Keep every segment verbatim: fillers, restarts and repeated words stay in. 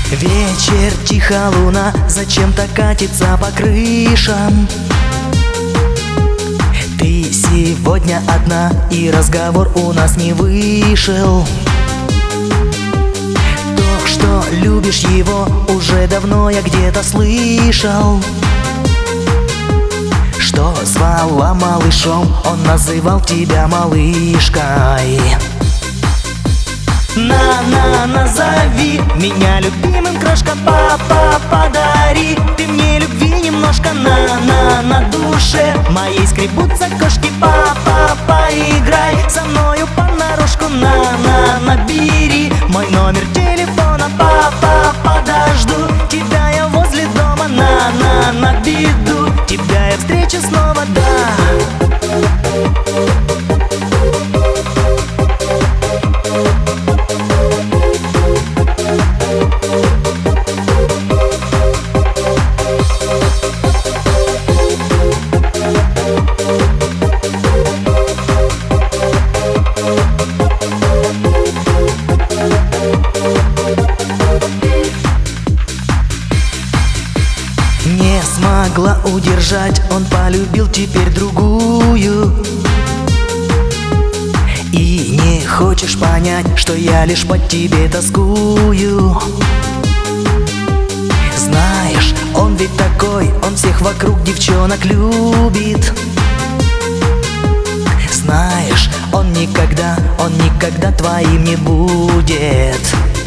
Вечер, тихо луна зачем-то катится по крышам. Ты сегодня одна, и разговор у нас не вышел. То, что любишь его, уже давно я где-то слышал. Что звала малышом, он называл тебя малышкой. На-на, назови меня любимым, крошка, папа, подари ты мне любви немножко, на-на, на душе моей скребутся кошки, папа, поиграй со мною понарошку, на-на, набери мой номер телефона, папа, подожду тебя я возле дома, на-на, набеду тебя я встречу снова, да. Не смогла удержать, он полюбил теперь другую. И не хочешь понять, что я лишь по тебе тоскую. Знаешь, он ведь такой, он всех вокруг девчонок любит. Знаешь, он никогда, он никогда твоим не будет.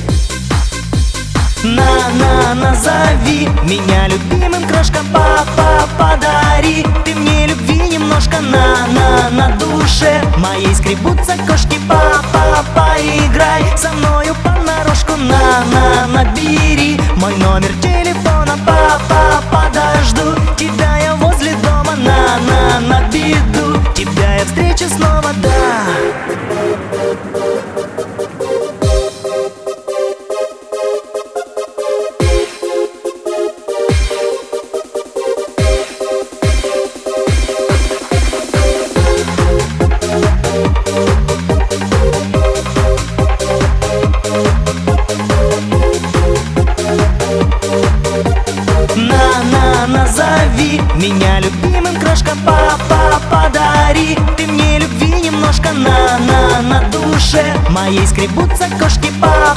На-на, назови меня любимым, крошка, папа, подари ты мне любви немножко, на-на, на душе моей скребутся кошки, папа, поиграй со мною понарошку, на-на, набери мой номер телефона, папа, подожду тебя я возле дома, на-на, набеду тебя я встречу снова, да. На-на, назови меня любимым, крошка, папа, подари ты мне любви немножко, на-на, на душе моей скребутся кошки, папа.